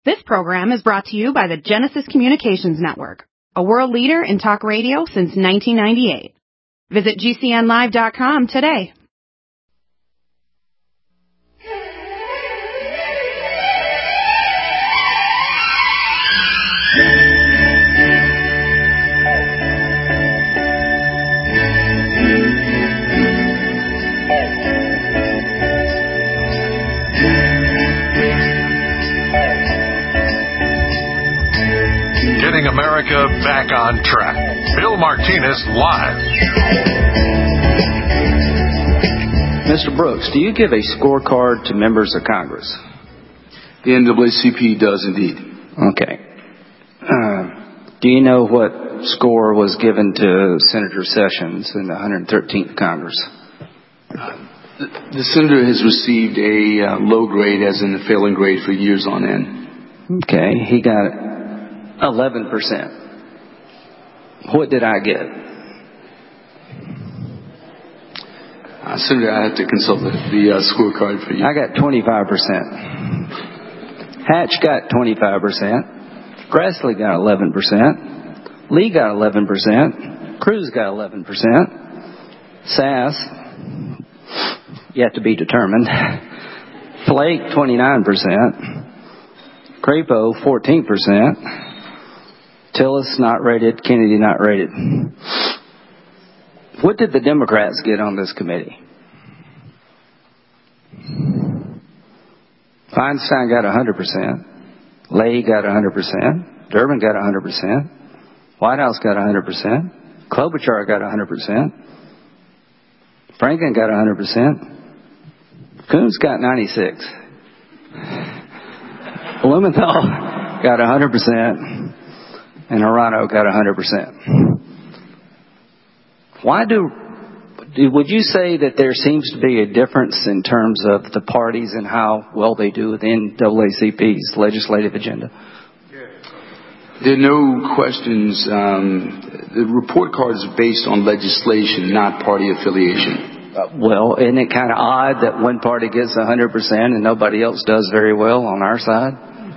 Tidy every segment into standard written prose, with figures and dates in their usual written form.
This program is brought to you by the Genesis Communications Network, a world leader in talk radio since 1998. Visit GCNlive.com today. Getting America back on track. Bill Martinez live. Mr. Brooks, do you give a scorecard to members of Congress? The NAACP does indeed. Okay. Do you know what score was given to Senator Sessions in the 113th Congress? The senator has received a low grade, as in a failing grade, for years on end. Okay. He got 11%. What did I get? Senator, I have to consult the scorecard for you. I got 25%. Hatch got 25%. Grassley got 11%. Lee got 11%. Cruz got 11%. Sass, yet to be determined. Flake, 29%. Crapo, 14%. Tillis, not rated. Kennedy, not rated. What did the Democrats get on this committee? Feinstein got 100%. Lay got 100%. Durbin got 100%. Whitehouse got 100%. Klobuchar got 100%. Franklin got 100%. Coons got 96%. Blumenthal got 100%. And Hirano got 100%. Would you say that there seems to be a difference in terms of the parties and how well they do with NAACP's legislative agenda? There are no questions. The report card is based on legislation, not party affiliation. Well, isn't it kind of odd that one party gets 100% and nobody else does very well on our side?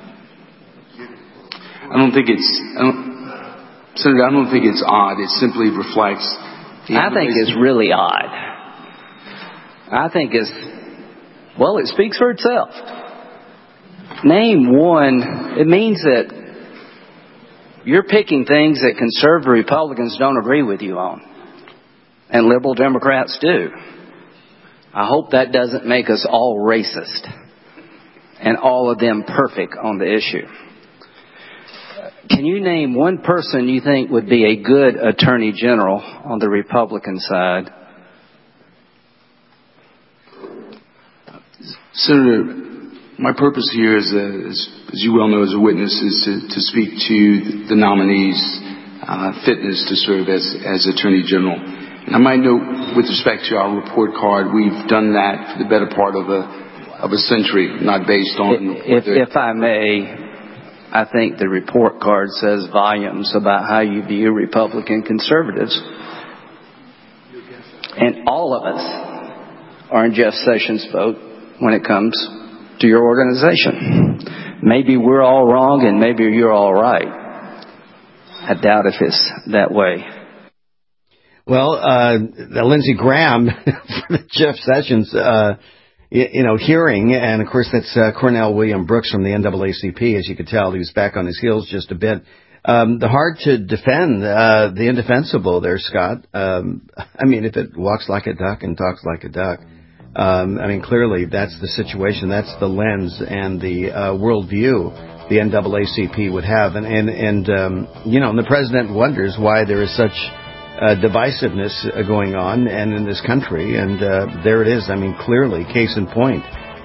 Senator, I don't think it's odd. It simply reflects. I think it's really odd. I think it speaks for itself. Name one. It means that you're picking things that conservative Republicans don't agree with you on. And liberal Democrats do. I hope that doesn't make us all racist and all of them perfect on the issue. Can you name one person you think would be a good attorney general on the Republican side? Senator, my purpose here, as you well know as a witness, is to speak to the nominees' fitness to serve as attorney general. And I might note, with respect to our report card, we've done that for the better part of a century, not based on. If I may, I think the report card says volumes about how you view Republican conservatives. And all of us are in Jeff Sessions' boat when it comes to your organization. Maybe we're all wrong and maybe you're all right. I doubt if it's that way. Well, Lindsey Graham for the Jeff Sessions hearing, and of course that's Cornell William Brooks from the NAACP. As you could tell, he was back on his heels just a bit. The hard to defend the indefensible there, Scott. If it walks like a duck and talks like a duck, clearly that's the situation, that's the lens and the worldview the NAACP would have, and the president wonders why there is such divisiveness going on and in this country, and there it is. Clearly, case in point.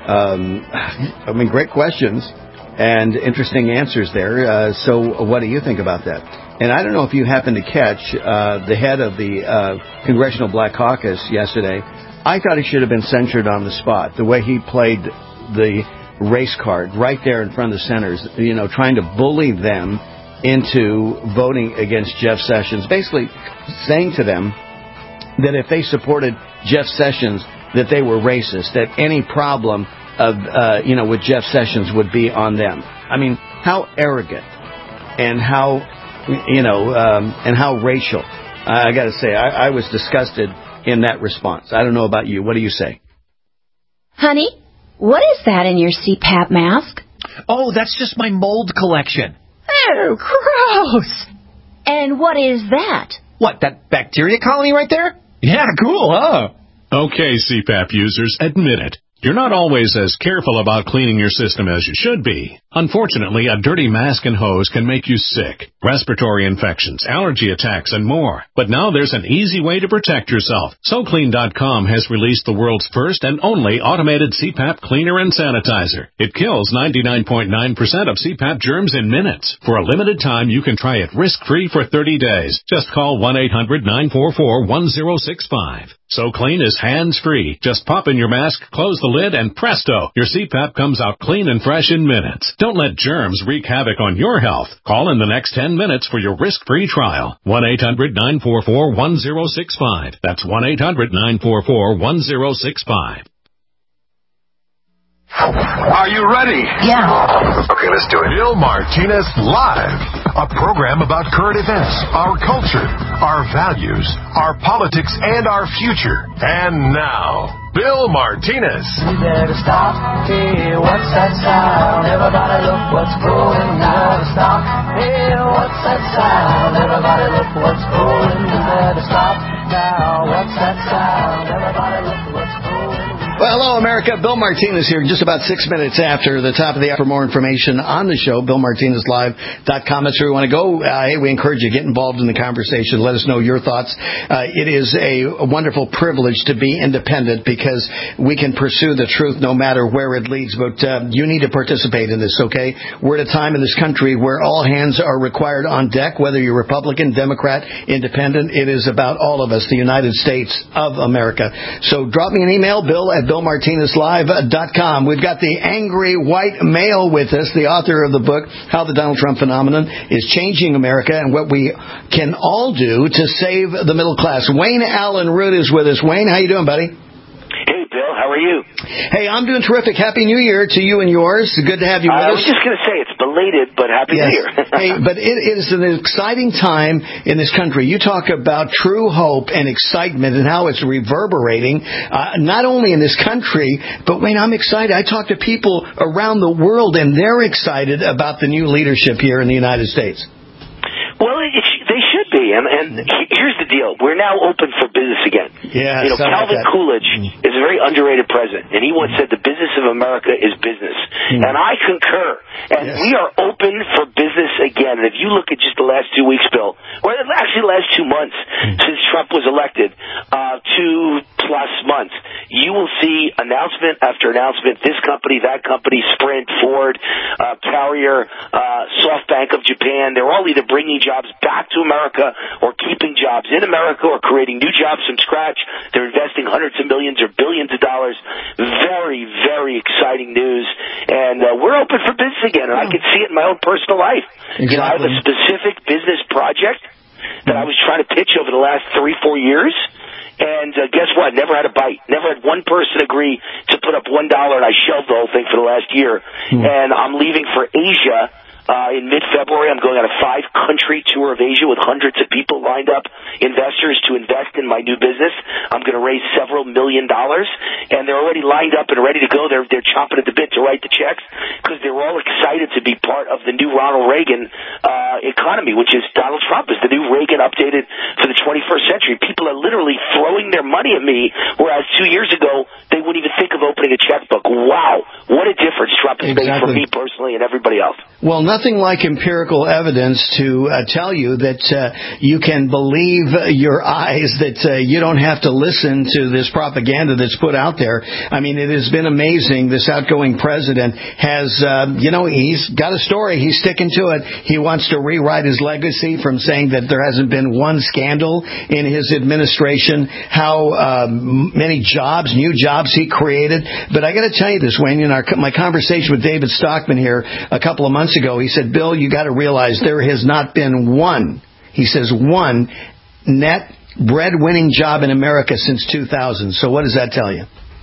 Great questions and interesting answers there. So what do you think about that? And I don't know if you happened to catch the head of the Congressional Black Caucus yesterday. I thought he should have been censured on the spot, the way he played the race card right there in front of the senators, trying to bully them into voting against Jeff Sessions, basically saying to them that if they supported Jeff Sessions, that they were racist, that any problem with Jeff Sessions would be on them. I mean, how arrogant and how racial. I got to say, I was disgusted in that response. I don't know about you. What do you say? Honey, what is that in your CPAP mask? Oh, that's just my mold collection. Oh, gross. And what is that? What, that bacteria colony right there? Yeah, cool, huh? Okay, CPAP users, admit it. You're not always as careful about cleaning your system as you should be. Unfortunately, a dirty mask and hose can make you sick, respiratory infections, allergy attacks, and more. But now there's an easy way to protect yourself. SoClean.com has released the world's first and only automated CPAP cleaner and sanitizer. It kills 99.9% of CPAP germs in minutes. For a limited time, you can try it risk-free for 30 days. Just call 1-800-944-1065. SoClean is hands-free. Just pop in your mask, close the lid, and presto, your CPAP comes out clean and fresh in minutes. Don't let germs wreak havoc on your health. Call in the next 10 minutes for your risk-free trial. 1-800-944-1065. That's 1-800-944-1065. Are you ready? Yeah. Okay, let's do it. Bill Martinez Live, a program about current events, our culture, our values, our politics, and our future. And now, Bill Martinez. We better stop. Hey, what's that sound? Everybody look what's going on. Stop. Hey, what's that sound? Everybody look what's going. We better stop now. What's that sound? Everybody look what's going. Well, hello, America. Bill Martinez here, just about 6 minutes after the top of the hour. For more information on the show, BillMartinezLive.com. That's where we want to go. Hey, we encourage you to get involved in the conversation. Let us know your thoughts. It is a wonderful privilege to be independent because we can pursue the truth no matter where it leads. But you need to participate in this, okay? We're at a time in this country where all hands are required on deck, whether you're Republican, Democrat, Independent. It is about all of us, the United States of America. So drop me an email, BillMartinezLive.com. We've got the angry white male with us, the author of the book, How the Donald Trump Phenomenon is Changing America and What We Can All Do to Save the Middle Class. Wayne Allen Root is with us. Wayne, how you doing, buddy? Hey, Bill, how are you? Hey, I'm doing terrific. Happy New Year to you and yours. Good to have you with us. I was just going to say, it's belated, but Happy New Year. Hey, but it is an exciting time in this country. You talk about true hope and excitement and how it's reverberating, not only in this country, but Wayne, I'm excited. I talk to people around the world, and they're excited about the new leadership here in the United States. Well, they should be, and here's the deal. We're now open for business again. Yeah, Calvin Coolidge is a very underrated president, and he once said the business of America is business. And I concur. And we are open for business again. And if you look at just the last 2 weeks, Bill, or actually the last 2 months since Trump was elected, 2+ months, you will see announcement after announcement, this company, that company, Sprint, Ford, Carrier, SoftBank of Japan, they're all either bringing jobs back to America or keeping jobs in America or creating new jobs from scratch. They're investing hundreds of millions or billions of dollars. Very, very exciting news. And we're open for business again, and I can see it in my own personal life. Exactly. I have a specific business project that I was trying to pitch over the last 3-4 years. And guess what? Never had a bite. Never had one person agree to put up $1, and I shelved the whole thing for the last year. And I'm leaving for Asia. In mid-February, I'm going on a 5-country tour of Asia with hundreds of people lined up, investors to invest in my new business. I'm going to raise several $1 million, and they're already lined up and ready to go. They're chomping at the bit to write the checks because they're all excited to be part of the new Ronald Reagan economy, which is Donald Trump is the new Reagan updated for the 21st century. People are literally throwing their money at me, whereas 2 years ago, they wouldn't even think of opening a checkbook. Wow, what a difference Trump has made for me personally and everybody else. Well, nothing like empirical evidence to tell you that you can believe your eyes, that you don't have to listen to this propaganda that's put out there. I mean, it has been amazing. This outgoing president has, he's got a story. He's sticking to it. He wants to rewrite his legacy from saying that there hasn't been one scandal in his administration, how many jobs, new jobs he created. But I got to tell you this, Wayne, in my conversation with David Stockman here a couple of months ago, he said, Bill, you got to realize there has not been one net bread-winning job in America since 2000. So what does that tell you?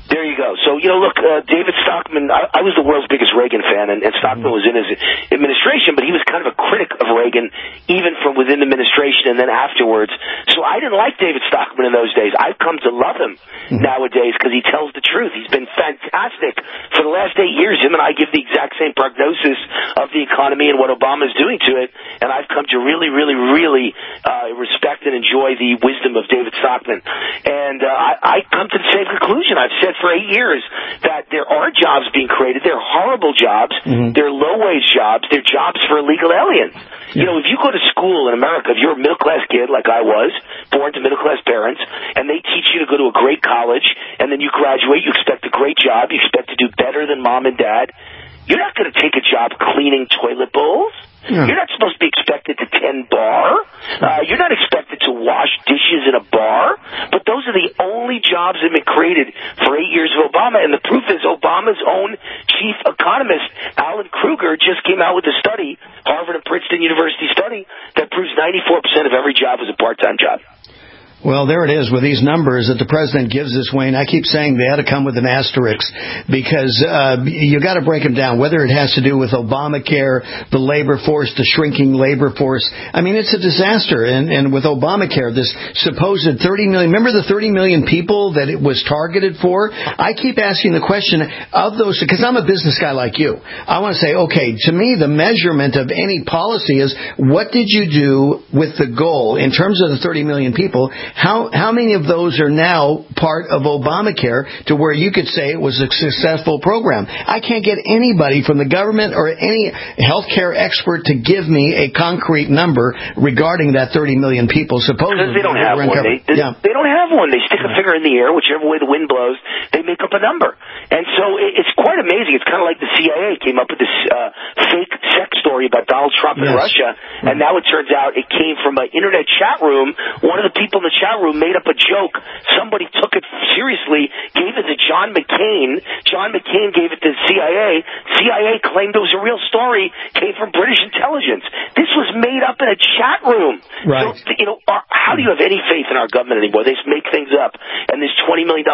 There you go. So, look, David Stockman, I was the world's biggest Reagan fan, and Stockman was in his administration, but he was kind of a critic of Reagan, even from within the administration and then afterwards. So I didn't like David Stockman in those days. I've come to love him nowadays because he tells the truth. He's been fantastic. For the last 8 years, him and I give the exact same prognosis of the economy and what Obama's doing to it, and I've come to really, really, really respect and enjoy the wisdom of David Stockman. And I come to the same conclusion. I've said for 8 years that there are jobs being created. They're horrible jobs. They're low-wage jobs. They're jobs for illegal aliens. If you go to school in America, if you're a middle-class kid like I was, born to middle-class parents, and they teach you to go to a great college, and then you graduate, you expect a great job, you expect to do better than mom and dad, you're not going to take a job cleaning toilet bowls. You're not supposed to be expected to tend bar. You're not expected to wash dishes in a bar. But those are the only jobs that have been created for 8 years of Obama. And the proof is Obama's own chief economist, Alan Kruger, just came out with a study, Harvard and Princeton University study, that proves 94% of every job is a part-time job. Well, there it is with these numbers that the president gives us, Wayne. I keep saying they ought to come with an asterisk because you got to break them down, whether it has to do with Obamacare, the labor force, the shrinking labor force. I mean, it's a disaster. And with Obamacare, this supposed 30 million, remember the 30 million people that it was targeted for? I keep asking the question of those, because I'm a business guy like you. I want to say, okay, to me, the measurement of any policy is what did you do with the goal in terms of the 30 million people? How many of those are now part of Obamacare to where you could say it was a successful program? I can't get anybody from the government or any healthcare expert to give me a concrete number regarding that 30 million people. Supposedly, because they don't have one. They don't have one. They stick a finger in the air, whichever way the wind blows. They make up a number, and so it's quite amazing. It's kind of like the CIA came up with this fake sex story about Donald Trump and Russia, and now it turns out it came from an internet chat room. One of the people in the chat room made up a joke. Somebody took it seriously, gave it to John McCain. John McCain gave it to the CIA. CIA claimed it was a real story, came from British intelligence. This was made up in a chat room. Right. So, how do you have any faith in our government anymore? They just make things up. And this $20 million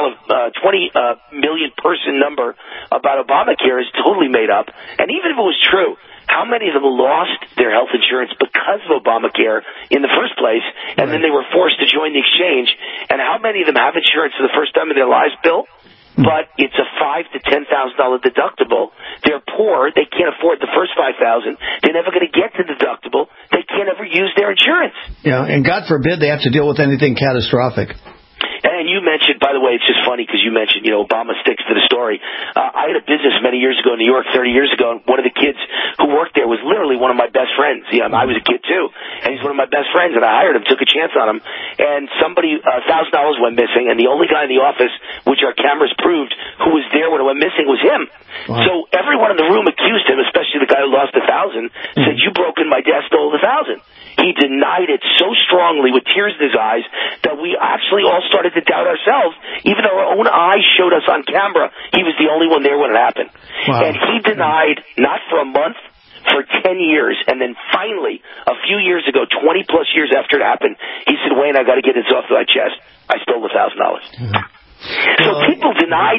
person number about Obamacare is totally made up. And even if it was true, how many of them lost their health insurance because of Obamacare in the first place, and then they were forced to join the exchange? And how many of them have insurance for the first time in their lives, Bill? But it's a $5,000 to $10,000 deductible. They're poor. They can't afford the first $5,000. They're never going to get the deductible. They can't ever use their insurance. Yeah, and God forbid they have to deal with anything catastrophic. And you mentioned, by the way, it's just funny because you mentioned, Obama sticks to the story. I had a business many years ago in New York, 30 years ago, and one of the kids who worked there was literally one of my best friends. I was a kid too, and he's one of my best friends, and I hired him, took a chance on him, and somebody, $1,000 went missing, and the only guy in the office, which our cameras proved, who was there when it went missing was him. Wow. So everyone in the room accused him, especially the guy who lost $1,000, said, you broke in my desk, stole the $1,000. He denied it so strongly with tears in his eyes that we actually all started to doubt ourselves. Even though our own eyes showed us on camera, he was the only one there when it happened. Wow. And he denied, not for a month, for 10 years. And then finally, a few years ago, 20-plus years after it happened, he said, Wayne, I got to get this off my chest. I stole the $1,000. So people deny.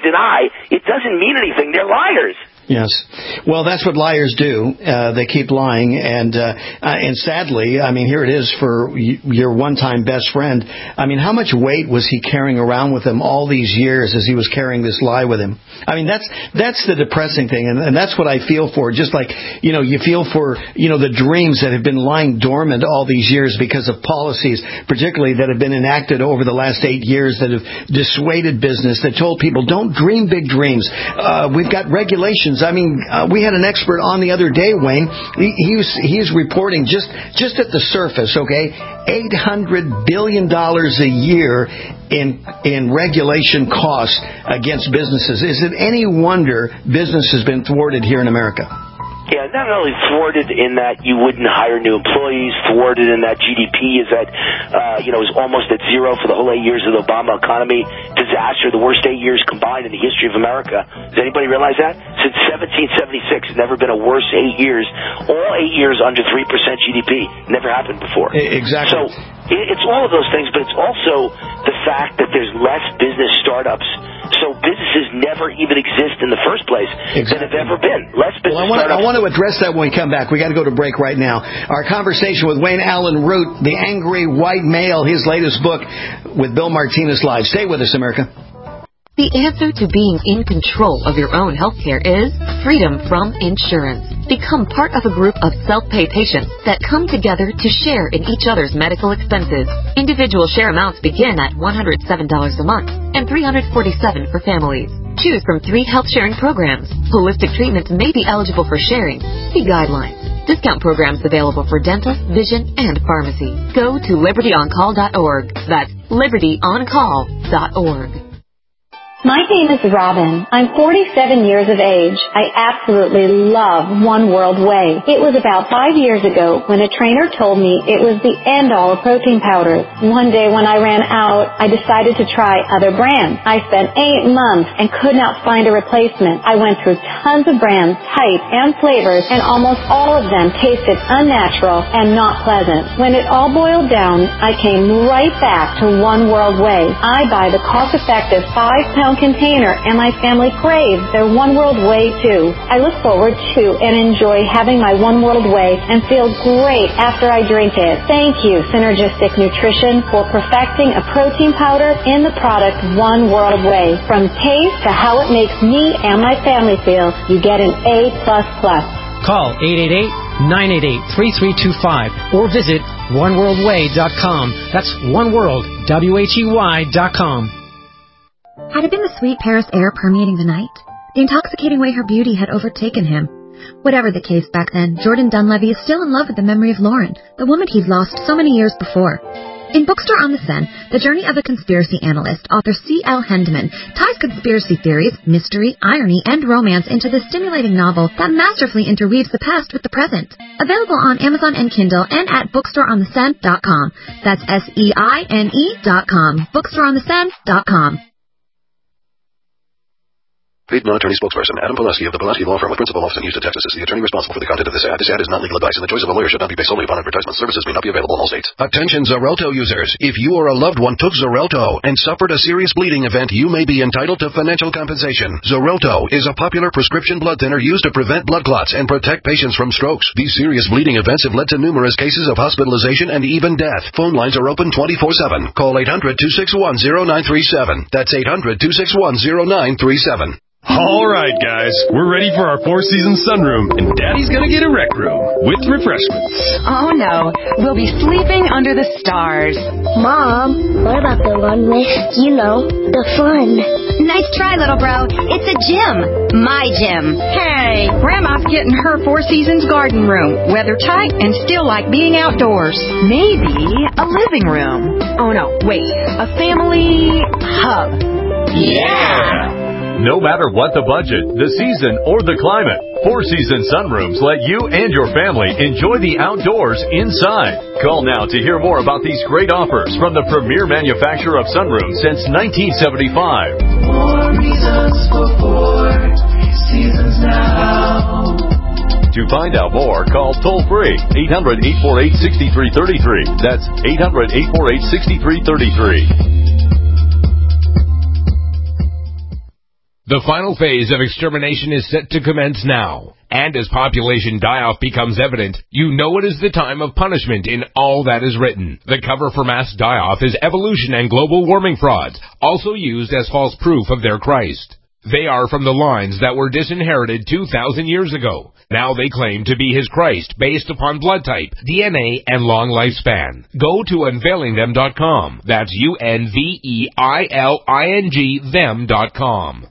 It doesn't mean anything. They're liars. Yes. Well, that's what liars do. They keep lying. And sadly, I mean, here it is for your one-time best friend. I mean, how much weight was he carrying around with him all these years as he was carrying this lie with him? I mean, that's the depressing thing. And that's what I feel for. Just like, you feel for, the dreams that have been lying dormant all these years because of policies, particularly that have been enacted over the last 8 years that have dissuaded business, that told people, don't dream big dreams. We've got regulations. I mean, we had an expert on the other day, Wayne. He's reporting just at the surface, okay, $800 billion a year in regulation costs against businesses. Is it any wonder business has been thwarted here in America? Yeah, not only thwarted in that you wouldn't hire new employees, thwarted in that GDP is at, is almost at zero for the whole 8 years of the Obama economy. Disaster, the worst 8 years combined in the history of America. Does anybody realize that? Since 1776, never been a worse 8 years. All 8 years under 3% GDP. Never happened before. Exactly. So it's all of those things, but it's also the fact that there's less business startups So businesses never even exist in the first place than have ever been. Less business I want to address that when we come back. We got to go to break right now. Our conversation with Wayne Allen Root, The Angry White Male, his latest book with Bill Martinez Live. Stay with us, America. The answer to being in control of your own healthcare is freedom from insurance. Become part of a group of self-pay patients that come together to share in each other's medical expenses. Individual share amounts begin at $107 a month and $347 for families. Choose from 3 health-sharing programs. Holistic treatments may be eligible for sharing. See guidelines. Discount programs available for dental, vision, and pharmacy. Go to libertyoncall.org. That's libertyoncall.org. My name is Robin. I'm 47 years of age. I absolutely love One World Whey. It was about 5 years ago when a trainer told me it was the end-all of protein powders. One day when I ran out, I decided to try other brands. I spent 8 months and could not find a replacement. I went through tons of brands, types, and flavors, and almost all of them tasted unnatural and not pleasant. When it all boiled down, I came right back to One World Whey. I buy the cost-effective 5-pound container, and my family craves their One World Whey too. I look forward to and enjoy having my One World Whey and feel great after I drink it. Thank you, Synergistic Nutrition, for perfecting a protein powder in the product One World Whey. From taste to how it makes me and my family feel, you get an A++. Call 888-988-3325 or visit oneworldwhey.com. That's oneworld.com. Had it been the sweet Paris air permeating the night? The intoxicating way her beauty had overtaken him? Whatever the case back then, Jordan Dunleavy is still in love with the memory of Lauren, the woman he'd lost so many years before. In Bookstore on the Seine, the journey of a conspiracy analyst, author C.L. Hendeman ties conspiracy theories, mystery, irony, and romance into this stimulating novel that masterfully interweaves the past with the present. Available on Amazon and Kindle and at bookstoreontheseine.com. That's SEINE.com. Bookstoreontheseine.com. Paid non-attorney spokesperson Adam Pulaski of the Pulaski Law Firm with principal office in Houston, Texas is the attorney responsible for the content of this ad. This ad is not legal advice, and the choice of a lawyer should not be based solely upon advertisement. Services may not be available in all states. Attention Xarelto users. If you or a loved one took Xarelto and suffered a serious bleeding event, you may be entitled to financial compensation. Xarelto is a popular prescription blood thinner used to prevent blood clots and protect patients from strokes. These serious bleeding events have led to numerous cases of hospitalization and even death. Phone lines are open 24/7. Call 800-261-0937. That's 800-261-0937. All right, guys, we're ready for our four-season sunroom, and Daddy's gonna get a rec room with refreshments. Oh, no. We'll be sleeping under the stars. Mom, what about the one with, the fun? Nice try, little bro. It's a gym. My gym. Hey, Grandma's getting her Four Seasons garden room. Weather tight and still like being outdoors. Maybe a living room. Oh, no, wait. A family hub. Yeah! No matter what the budget, the season, or the climate, Four Seasons Sunrooms let you and your family enjoy the outdoors inside. Call now to hear more about these great offers from the premier manufacturer of sunrooms since 1975. More reasons for Four Seasons now. To find out more, call toll-free 800-848-6333. That's 800-848-6333. The final phase of extermination is set to commence now. And as population die-off becomes evident, you know it is the time of punishment in all that is written. The cover for mass die-off is evolution and global warming frauds, also used as false proof of their Christ. They are from the lines that were disinherited 2,000 years ago. Now they claim to be his Christ based upon blood type, DNA, and long lifespan. Go to unveilingthem.com. That's UNVEILING them.com.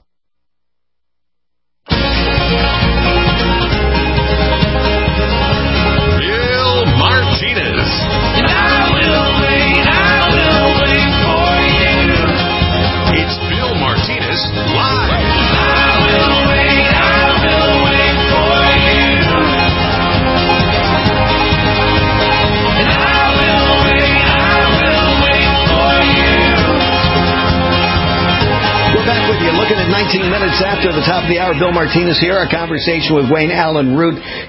Bill Martinez. And I will wait for you. It's Bill Martinez live. I will wait for you. And I will wait for you. We're back with you, looking at 19 minutes after the top of the hour. Bill Martinez here. Our conversation with Wayne Allen Root.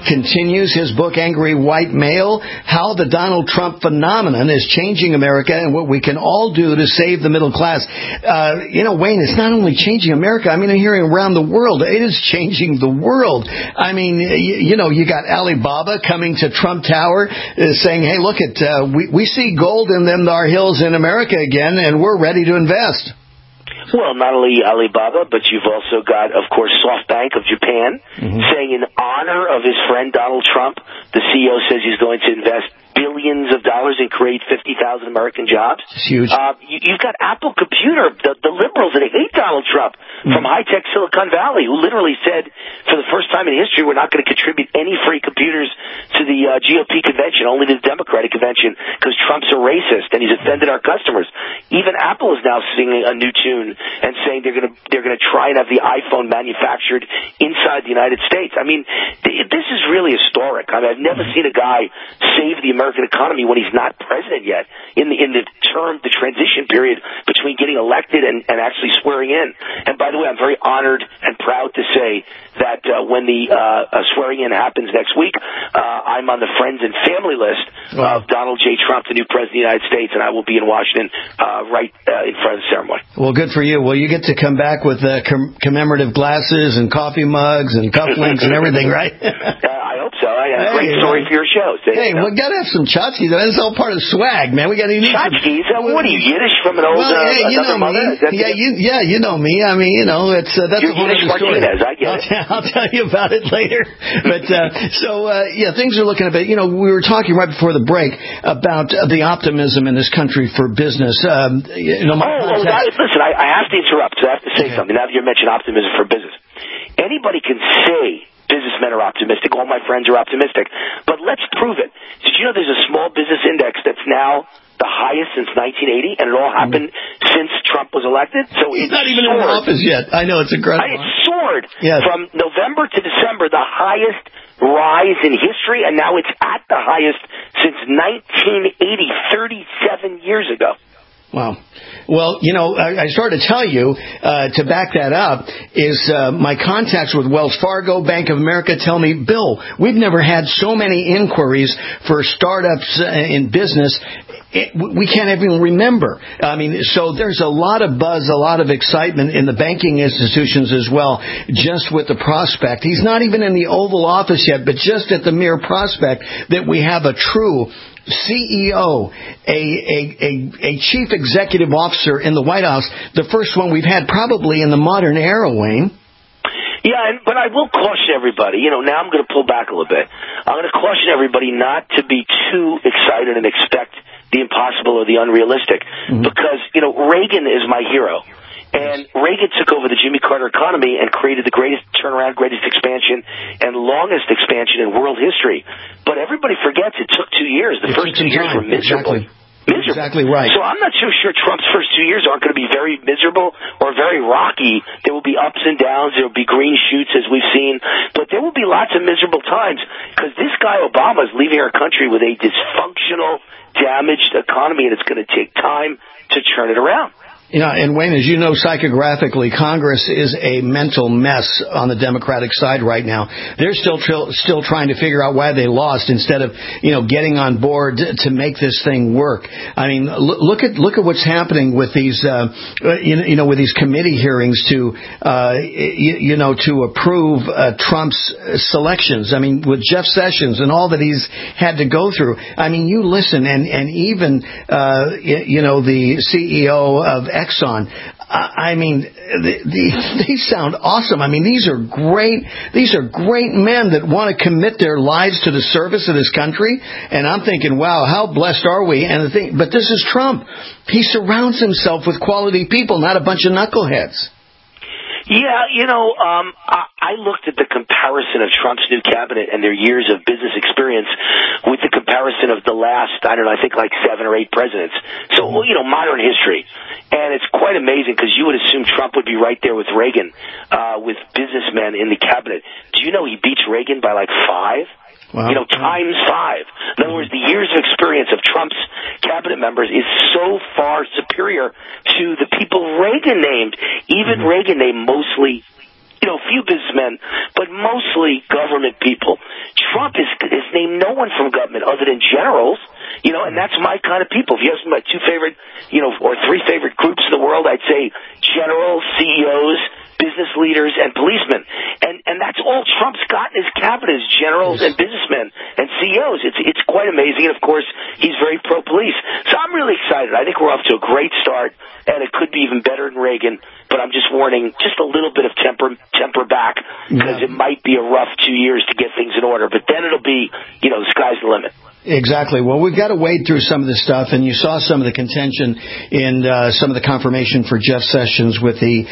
continues his book, Angry White Male, How the Donald Trump Phenomenon is Changing America and What We Can All Do to Save the Middle Class. Wayne, it's not only changing America. I mean, I'm hearing around the world. It is changing the world. I mean, you got Alibaba coming to Trump Tower saying, hey, look, we see gold in them, our hills in America again, and we're ready to invest. Well, not only Alibaba, but you've also got, of course, SoftBank of Japan saying in honor of his friend Donald Trump, the CEO says he's going to invest billions of dollars and create 50,000 American jobs. It's huge. You've got Apple Computer, the liberals that hate Donald Trump from high-tech Silicon Valley, who literally said for the first time in history we're not going to contribute any free computers to the GOP convention, only to the Democratic convention, because Trump's a racist and he's offended our customers. Even Apple is now singing a new tune and saying they're going to try and have the iPhone manufactured inside the United States. I mean, this is really historic. I mean, I've never seen a guy save the American economy when he's not president yet in the transition period between getting elected and actually swearing in. And by the way, I'm very honored and proud to say that when the swearing in happens next week, I'm on the friends and family list of Donald J. Trump, the new president of the United States, and I will be in Washington right in front of the ceremony. Well, good for you. Well, you get to come back with commemorative glasses and coffee mugs and cufflinks and everything, right? I hope so. I have a great story for your show. So, we got to have some tchotchkes. That's all part of swag, man. We got to need tchotchkes. What are you, Yiddish from an old another mother? You know me. I mean, that's a whole other story. I get it. I'll tell you about it later. But things are looking a bit. We were talking right before the break about the optimism in this country for business. Listen, I have to interrupt. So I have to say something. Now that you mentioned optimism for business, anybody can say businessmen are optimistic. All my friends are optimistic. But let's prove it. Did you know there's a small business index that's now the highest since 1980, and it all happened since Trump was elected? So he's not even in office yet. I know, it's incredible. It soared from November to December, the highest rise in history, and now it's at the highest since 1980, 37 years ago. Wow. Well, I started to tell you, to back that up, is my contacts with Wells Fargo, Bank of America tell me, Bill, we've never had so many inquiries for startups in business. We can't even remember. I mean, so there's a lot of buzz, a lot of excitement in the banking institutions as well, just with the prospect. He's not even in the Oval Office yet, but just at the mere prospect that we have a true CEO, a chief executive officer in the White House, the first one we've had probably in the modern era, Wayne. Yeah, but I will caution everybody. Now I'm going to pull back a little bit. I'm going to caution everybody not to be too excited and expect the impossible or the unrealistic, because, Reagan is my hero. And Reagan took over the Jimmy Carter economy and created the greatest turnaround, greatest expansion, and longest expansion in world history. But everybody forgets it took 2 years. The first 2 years were miserable. Exactly right. So I'm not so sure Trump's first 2 years aren't going to be very miserable or very rocky. There will be ups and downs. There will be green shoots, as we've seen. But there will be lots of miserable times, because this guy Obama is leaving our country with a dysfunctional, damaged economy, and it's going to take time to turn it around. And Wayne, as you know, psychographically, Congress is a mental mess on the Democratic side right now. They're still trying to figure out why they lost instead of, getting on board to make this thing work. I mean, look at what's happening with these, with these committee hearings to approve Trump's selections. I mean, with Jeff Sessions and all that he's had to go through. I mean, you listen, and even, the CEO of Exxon. I mean, they sound awesome. I mean, these are great men that want to commit their lives to the service of this country. And I'm thinking, wow, how blessed are we? But this is Trump. He surrounds himself with quality people, not a bunch of knuckleheads. Yeah, I looked at the comparison of Trump's new cabinet and their years of business experience with the comparison of the last, I think like 7 or 8 presidents. So, modern history. And it's quite amazing, because you would assume Trump would be right there with Reagan, with businessmen in the cabinet. Do you know he beats Reagan by like 5? Wow. Times 5. In other words, the years of experience of Trump's cabinet members is so far superior to the people Reagan named. Even Reagan named mostly a few businessmen, but mostly government people. Trump has named no one from government other than generals, and that's my kind of people. If you ask me my two favorite, or three favorite groups in the world, I'd say generals, CEOs, business leaders, and policemen. And that's all Trump's got in his cabinet is generals and businessmen and CEOs. It's quite amazing. And, of course, he's very pro-police. So I'm really excited. I think we're off to a great start, and it could be even better than Reagan. But I'm just warning, just a little bit of temper back, because it might be a rough 2 years to get things in order. But then it'll be, the sky's the limit. Exactly. Well, we've got to wade through some of this stuff, and you saw some of the contention in some of the confirmation for Jeff Sessions with the,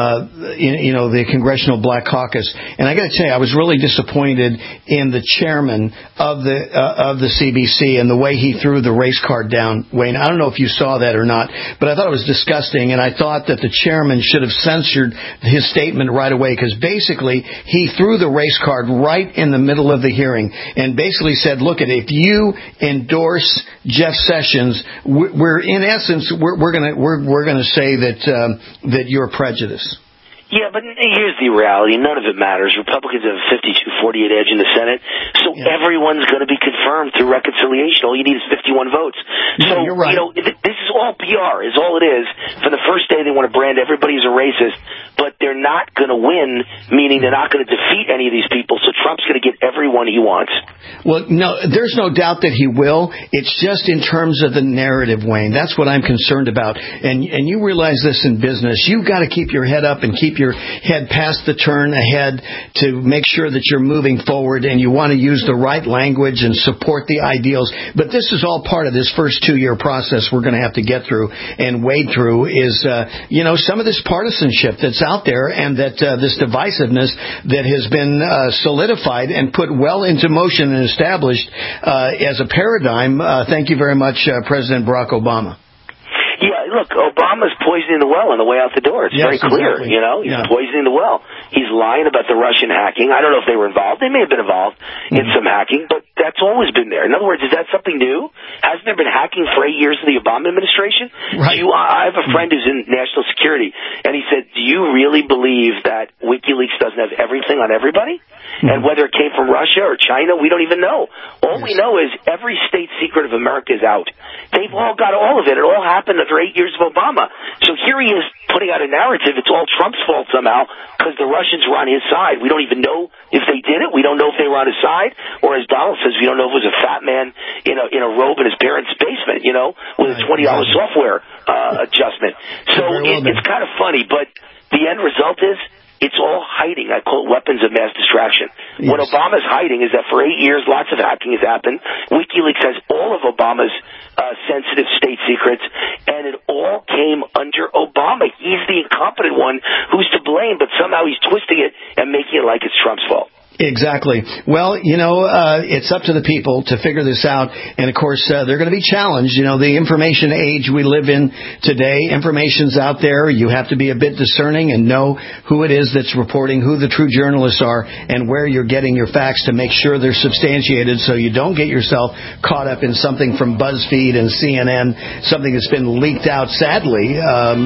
the Congressional Black Caucus. And I got to tell you, I was really disappointed in the chairman of the CBC and the way he threw the race card down. Wayne, I don't know if you saw that or not, but I thought it was disgusting, and I thought that the chairman should have censored his statement right away, because basically he threw the race card right in the middle of the hearing and basically said, look, if you endorse Jeff Sessions, we're in essence we're going to say that you're prejudiced. Yeah, but here's the reality. None of it matters. Republicans have a 52-48 edge in the Senate, so everyone's going to be confirmed through reconciliation. All you need is 51 votes. So, you're right. This is all PR, is all it is. For the first day, they want to brand everybody as a racist, but they're not going to win, meaning they're not going to defeat any of these people, so Trump's going to get everyone he wants. Well, no, there's no doubt that he will. It's just in terms of the narrative, Wayne. That's what I'm concerned about. And you realize this in business. You've got to keep your head up and keep your head past the turn ahead to make sure that you're moving forward, and you want to use the right language and support the ideals. But this is all part of this first 2-year process we're going to have to get through and wade through is, some of this partisanship that's out there, and that this divisiveness that has been solidified and put well into motion and established as a paradigm. Thank you very much, President Barack Obama. Yeah, look, Obama's poisoning the well on the way out the door. It's very clear, exactly. He's poisoning the well. He's lying about the Russian hacking. I don't know if they were involved. They may have been involved in some hacking, but that's always been there. In other words, is that something new? Hasn't there been hacking for 8 years of the Obama administration? Right. I have a friend who's in national security, and he said, do you really believe that WikiLeaks doesn't have everything on everybody? And whether it came from Russia or China, we don't even know. All we know is every state secret of America is out. They've all got all of it. It all happened after 8 years of Obama. So here he is putting out a narrative. It's all Trump's fault somehow because the Russians were on his side. We don't even know if they did it. We don't know if they were on his side. Or as Donald says, we don't know if it was a fat man in a robe in his parents' basement, with a $20 software adjustment. So it's kind of funny, but the end result is it's all hiding. I call it weapons of mass distraction. Yes. What Obama's hiding is that for 8 years, lots of hacking has happened. WikiLeaks has all of Obama's sensitive state secrets, and it all came under Obama. He's the incompetent one who's to blame, but somehow he's twisting it and making it like it's Trump's fault. Exactly. Well, it's up to the people to figure this out. And, of course, they're going to be challenged. The information age we live in today, information's out there. You have to be a bit discerning and know who it is that's reporting, who the true journalists are, and where you're getting your facts to make sure they're substantiated so you don't get yourself caught up in something from BuzzFeed and CNN, something that's been leaked out, sadly,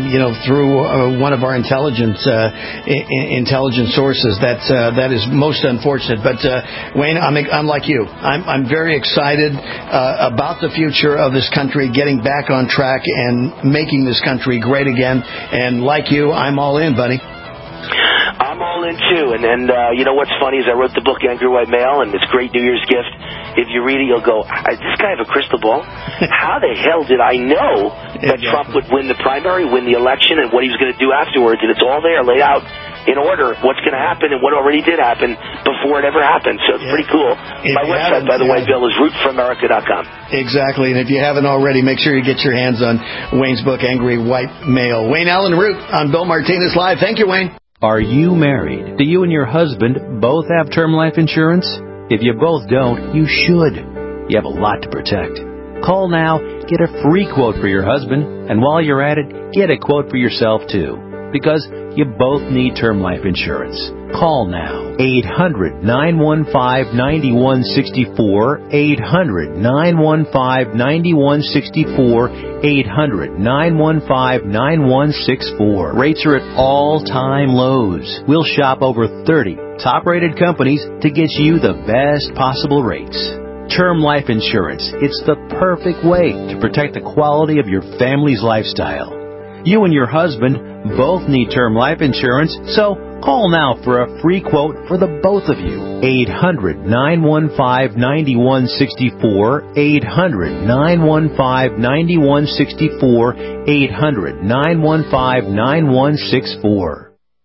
through one of our intelligence sources. That is most unfortunate. But Wayne, I'm like you. I'm very excited about the future of this country, getting back on track and making this country great again. And like you, I'm all in, buddy. I'm all in too. And what's funny is I wrote the book Angry White Male, and it's a great New Year's gift. If you read it, you'll go, does this guy have a crystal ball? How the hell did I know that Trump would win the primary, win the election, and what he was going to do afterwards? And it's all there laid out in order, what's going to happen and what already did happen before it ever happened. So it's pretty cool. My website, by the way, Bill, is rootforamerica.com. Exactly. And if you haven't already, make sure you get your hands on Wayne's book, Angry White Male. Wayne Allen Root on Bill Martinez Live. Thank you, Wayne. Are you married? Do you and your husband both have term life insurance? If you both don't, you should. You have a lot to protect. Call now, get a free quote for your husband, and while you're at it, get a quote for yourself, too. because you both need term life insurance. Call now. 800-915-9164. 800-915-9164. 800-915-9164. Rates are at all-time lows. We'll shop over 30 top-rated companies to get you the best possible rates. Term life insurance. It's the perfect way to protect the quality of your family's lifestyle. You and your husband both need term life insurance, so call now for a free quote for the both of you. 800-915-9164. 800-915-9164. 800-915-9164.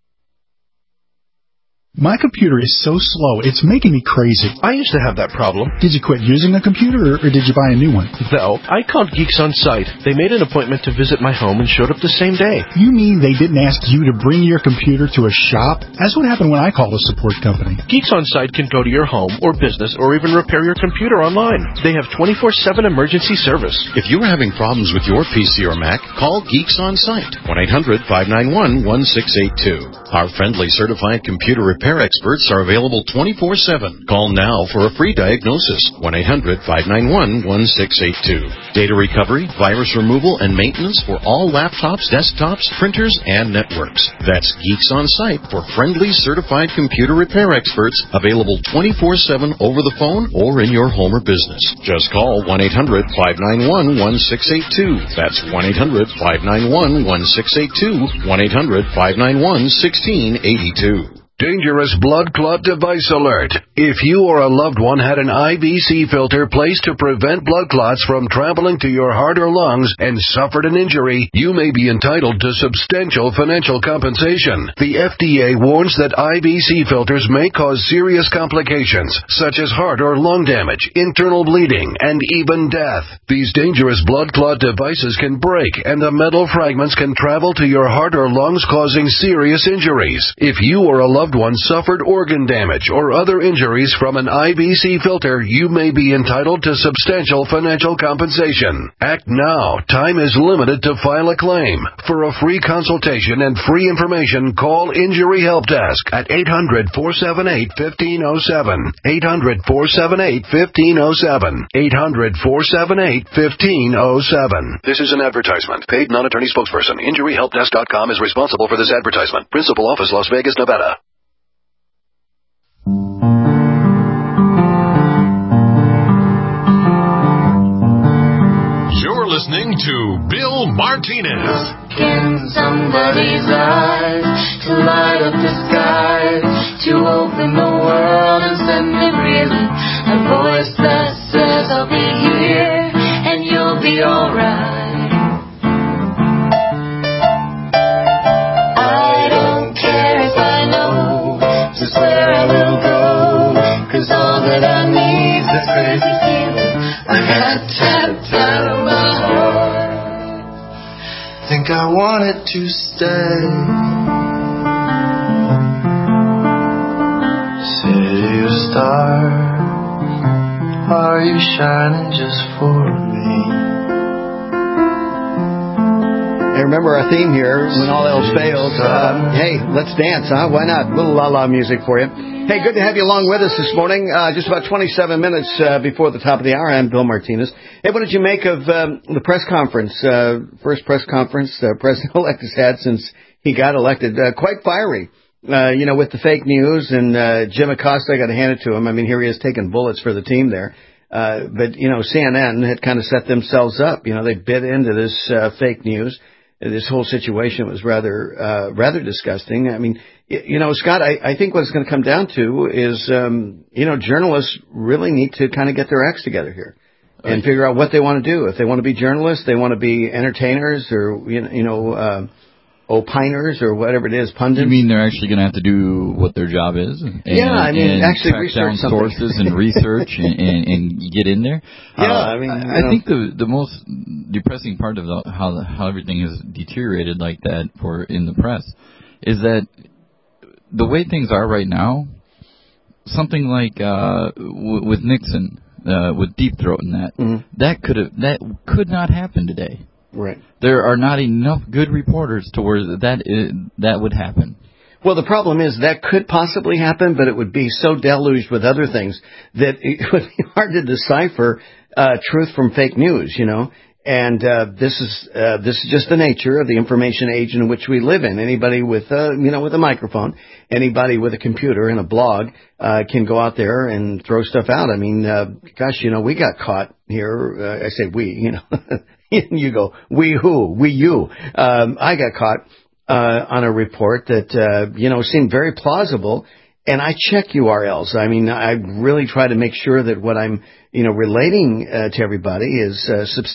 My computer is so slow, it's making me crazy. I used to have that problem. Did you quit using a computer, or did you buy a new one? No, I called Geeks On Site. They made an appointment to visit my home and showed up the same day. You mean they didn't ask you to bring your computer to a shop? That's what happened when I called a support company. Geeks On Site can go to your home or business or even repair your computer online. They have 24/7 emergency service. If you are having problems with your PC or Mac, call Geeks On Site. 1-800-591-1682. Our friendly certified computer repair experts are available 24/7. Call now for a free diagnosis. 1-800-591-1682. Data recovery, virus removal, and maintenance for all laptops, desktops, printers, and networks. That's Geeks On Site for friendly certified computer repair experts available 24/7 over the phone or in your home or business. Just call 1-800-591-1682. That's 1-800-591-1682. 1-800-591-1682. Dangerous blood clot device alert. If you or a loved one had an IVC filter placed to prevent blood clots from traveling to your heart or lungs and suffered an injury, you may be entitled to substantial financial compensation. The FDA warns that IVC filters may cause serious complications, such as heart or lung damage, internal bleeding, and even death. These dangerous blood clot devices can break, and the metal fragments can travel to your heart or lungs, causing serious injuries. If you or a loved one suffered organ damage or other injuries from an IVC filter, you may be entitled to substantial financial compensation. Act now. Time is limited to file a claim. For a free consultation and free information, call Injury Help Desk at 800-478-1507. 800-478-1507. 800-478-1507. This is an advertisement. Paid non-attorney spokesperson. InjuryHelpDesk.com is responsible for this advertisement. Principal office, Las Vegas, Nevada. You're listening to Bill Martinez. In somebody's eyes, to light up the skies, to open the world and set me breathing. A voice that says I'll be here and you'll be alright. I don't care if I know just where I will go, 'cause all that I need is this crazy feeling I got tapped out of my heart. Think I wanted to stay. City of stars, are you shining just for me? Hey, remember our theme here, when all else fails. Hey, let's dance, huh? Why not? A little la-la music for you. Hey, good to have you along with us this morning. Just about 27 minutes before the top of the hour. I'm Bill Martinez. Hey, what did you make of the press conference? First press conference President-elect has had since he got elected. Quite fiery, with the fake news. And Jim Acosta, I got to hand it to him. I mean, here he is taking bullets for the team there. But CNN had kind of set themselves up. They bit into this fake news. This whole situation was rather disgusting. I mean, Scott, I think what it's going to come down to is, journalists really need to kind of get their acts together here and figure out what they want to do. If they want to be journalists, they want to be entertainers or, opiners or whatever it is, pundits. You mean they're actually going to have to do what their job is? And actually track research down something. sources and research and get in there. Yeah, I think the most depressing part of how everything is deteriorated like that in the press is that the way things are right now, something like with Nixon, with Deep Throat and that, that could not happen today. Right. There are not enough good reporters to where that would happen. Well, the problem is that could possibly happen, but it would be so deluged with other things that it would be hard to decipher truth from fake news, you know. And this is just the nature of the information age in which we live in. Anybody with with a microphone, anybody with a computer and a blog can go out there and throw stuff out. I mean, gosh, you know, we got caught here. I say we, you know. You go, we who? We you. I got caught on a report that seemed very plausible. And I check URLs. I mean, I really try to make sure that what I'm, relating to everybody is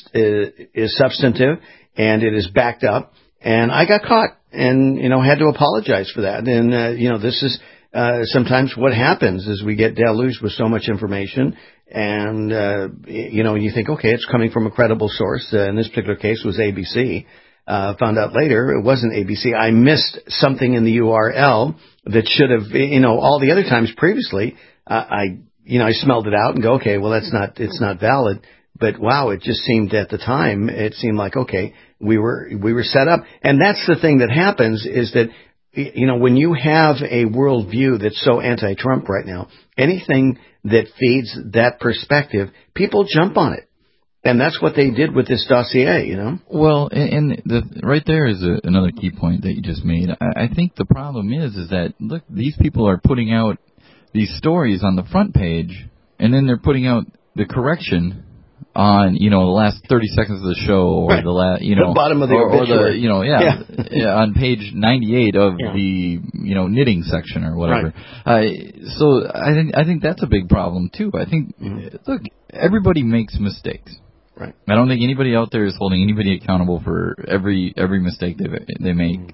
substantive and it is backed up. And I got caught and, had to apologize for that. And, this is sometimes what happens is we get deluged with so much information. And, you think, okay, it's coming from a credible source. In this particular case was ABC. Found out later it wasn't ABC. I missed something in the URL that should have, all the other times previously, I smelled it out and go, okay, well, it's not valid. But wow, it just seemed at the time, it seemed like, okay, we were set up. And that's the thing that happens is that, when you have a worldview that's so anti-Trump right now, anything that feeds that perspective, people jump on it. And that's what they did with this dossier, Well, and right there is another key point that you just made. I think the problem is that, look, these people are putting out these stories on the front page, and then they're putting out the correction on, the last 30 seconds of the show, or right. the bottom of the obituary. On page 98 of the, knitting section or whatever. Right. So I think that's a big problem too. I think, look, everybody makes mistakes. Right. I don't think anybody out there is holding anybody accountable for every mistake they make.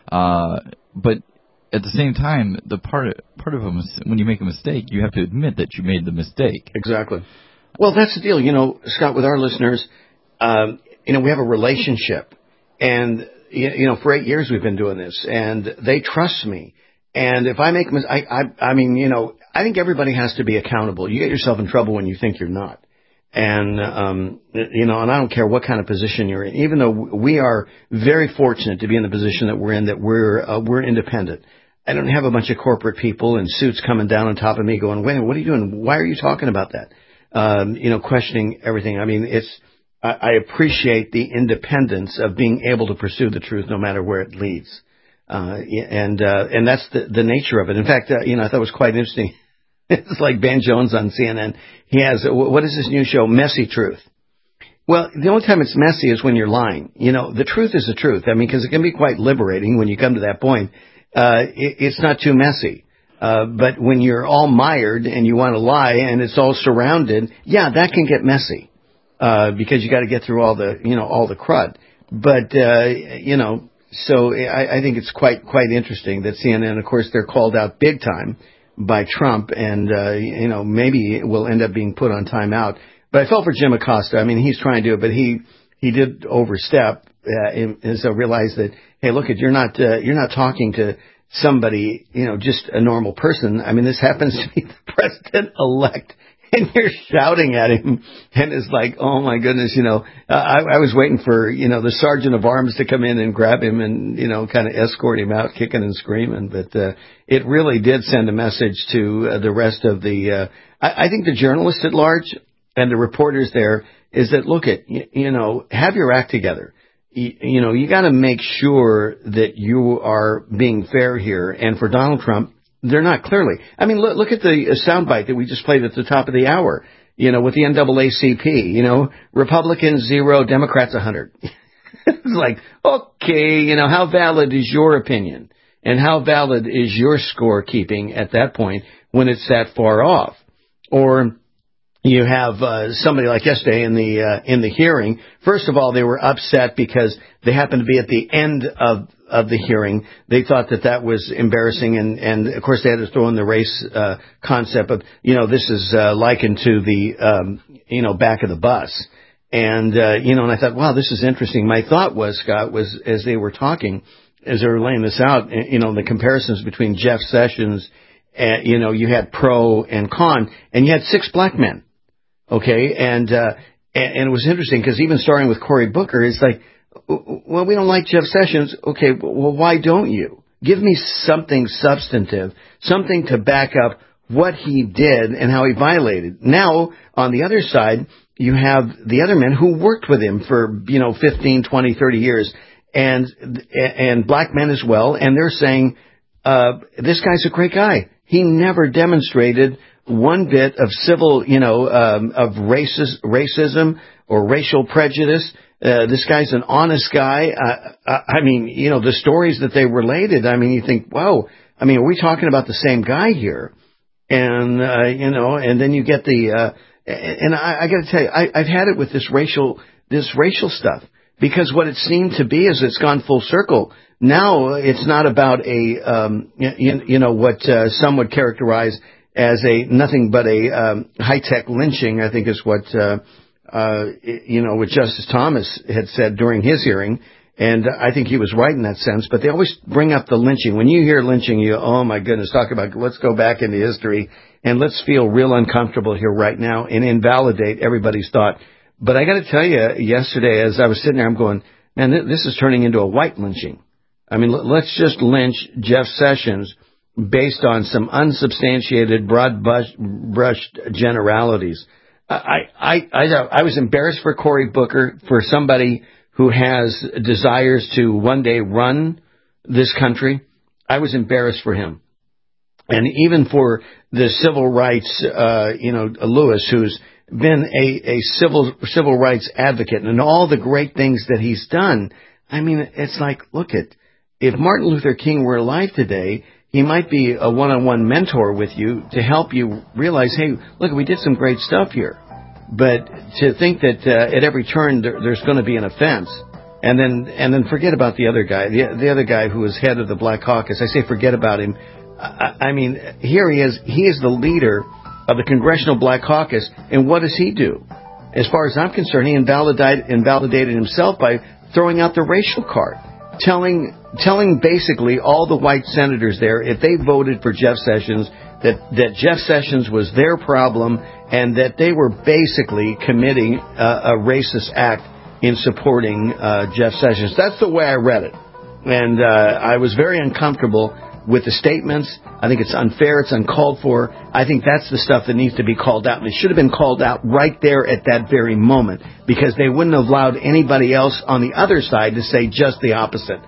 But at the same time, the part of when you make a mistake, you have to admit that you made the mistake. Exactly. Well, that's the deal. Scott, with our listeners, we have a relationship, and for 8 years we've been doing this, and they trust me. And if I make a mistake, I think everybody has to be accountable. You get yourself in trouble when you think you're not. And, and I don't care what kind of position you're in, even though we are very fortunate to be in the position that we're in, that we're independent. I don't have a bunch of corporate people in suits coming down on top of me going, wait, what are you doing? Why are you talking about that? Questioning everything. I mean, I appreciate the independence of being able to pursue the truth no matter where it leads. And that's the nature of it. In fact, I thought it was quite interesting. It's like Ben Jones on CNN. He has, what is this new show? Messy Truth. Well, the only time it's messy is when you're lying. The truth is the truth. I mean, because it can be quite liberating when you come to that point. It's not too messy. But when you're all mired and you want to lie and it's all surrounded, that can get messy. Because you got to get through all the crud. But, so I think it's quite interesting that CNN, of course, they're called out big time by Trump, and maybe it will end up being put on timeout. But I felt for Jim Acosta. I mean, he's trying to do it, but he did overstep, and so realized that, hey, look, you're not talking to somebody, just a normal person. I mean, this happens to be the president-elect, and you're shouting at him, and it's like, oh my goodness, I was waiting for, the sergeant of arms to come in and grab him and, kind of escort him out kicking and screaming. But, it really did send a message to the rest of the, I think the journalists at large and the reporters there is that, look have your act together. You got to make sure that you are being fair here. And for Donald Trump, they're not clearly. I mean, look at the soundbite that we just played at the top of the hour, with the NAACP, Republicans 0, Democrats 100. It's like, okay, how valid is your opinion? And how valid is your scorekeeping at that point when it's that far off? Or you have somebody like yesterday in the hearing. First of all, they were upset because they happened to be at the end of the hearing. They thought that was embarrassing, and of course they had to throw in the race concept of this is likened to the back of the bus. And and I thought, wow, this is interesting. My thought was, Scott, was as they were talking, as they were laying this out, the comparisons between Jeff Sessions, and you had pro and con, and you had 6 black men. Okay, and And it was interesting because even starting with Cory Booker, it's like, well, we don't like Jeff Sessions. Okay, well, why don't you? Give me something substantive, something to back up what he did and how he violated. Now, on the other side, you have the other men who worked with him for, 15, 20, 30 years, and black men as well, and they're saying, this guy's a great guy. He never demonstrated one bit of civil, of racism or racial prejudice. This guy's an honest guy. The stories that they related, you think, wow, are we talking about the same guy here? And, and then you get and I got to tell you, I've had it with this racial stuff, because what it seemed to be is it's gone full circle. Now it's not about what some would characterize as nothing but a high-tech lynching, I think is what Justice Thomas had said during his hearing, and I think he was right in that sense. But they always bring up the lynching. When you hear lynching, oh my goodness, talk about, let's go back into history and let's feel real uncomfortable here right now and invalidate everybody's thought. But I got to tell you, yesterday as I was sitting there, I'm going, man, this is turning into a white lynching. Let's just lynch Jeff Sessions based on some unsubstantiated, broad-brushed generalities. I was embarrassed for Cory Booker, for somebody who has desires to one day run this country. I was embarrassed for him. And even for the civil rights, Lewis, who's been a civil rights advocate and all the great things that he's done. It's like, if Martin Luther King were alive today, he might be a one-on-one mentor with you to help you realize, hey, look, we did some great stuff here. But to think that at every turn there's going to be an offense, and then forget about the other guy, the other guy who was head of the Black Caucus. I say forget about him. Here he is. He is the leader of the Congressional Black Caucus, and what does he do? As far as I'm concerned, he invalidated himself by throwing out the racial card, telling basically all the white senators there, if they voted for Jeff Sessions, that Jeff Sessions was their problem and that they were basically committing a racist act in supporting Jeff Sessions. That's the way I read it. And I was very uncomfortable with the statements. I think it's unfair. It's uncalled for. I think that's the stuff that needs to be called out. And it should have been called out right there at that very moment, because they wouldn't have allowed anybody else on the other side to say just the opposite.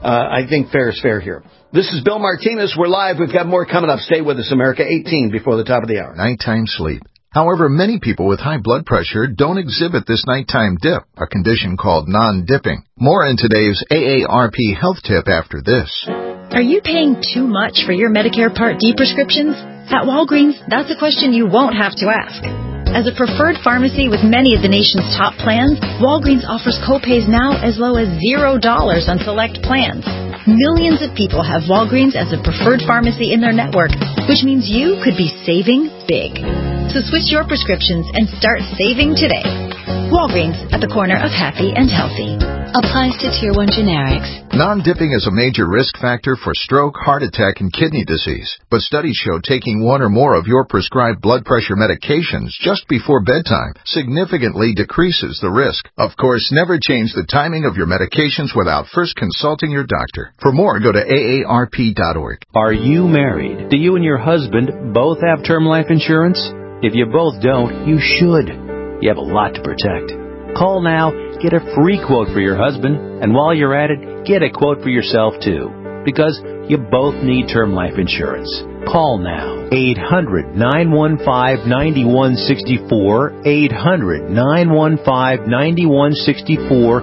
I think fair is fair here. This is Bill Martinez. We're live. We've got more coming up. Stay with us, America. 18 before the top of the hour. Nighttime sleep. However, many people with high blood pressure don't exhibit this nighttime dip, a condition called non-dipping. More in today's AARP health tip after this. Are you paying too much for your Medicare Part D prescriptions? At Walgreens, that's a question you won't have to ask. As a preferred pharmacy with many of the nation's top plans, Walgreens offers copays now as low as $0 on select plans. Millions of people have Walgreens as a preferred pharmacy in their network, which means you could be saving big. So switch your prescriptions and start saving today. Walgreens, at the corner of happy and healthy. Applies to Tier 1 generics. Non-dipping is a major risk factor for stroke, heart attack, and kidney disease. But studies show taking one or more of your prescribed blood pressure medications just before bedtime significantly decreases the risk. Of course, never change the timing of your medications without first consulting your doctor. For more, go to AARP.org. Are you married? Do you and your husband both have term life insurance? If you both don't, you should. You have a lot to protect. Call now, get a free quote for your husband, and while you're at it, get a quote for yourself too, because you both need term life insurance. Call now, 800-915-9164, 800-915-9164,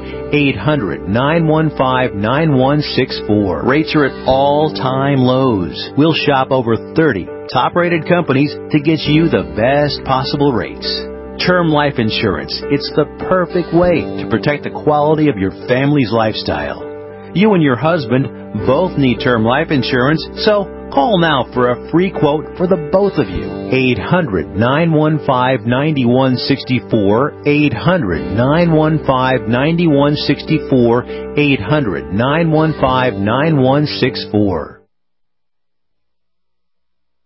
800-915-9164. Rates are at all-time lows. We'll shop over 30 top-rated companies to get you the best possible rates. Term life insurance. It's the perfect way to protect the quality of your family's lifestyle. You and your husband both need term life insurance, so call now for a free quote for the both of you. 800-915-9164, 800-915-9164, 800-915-9164.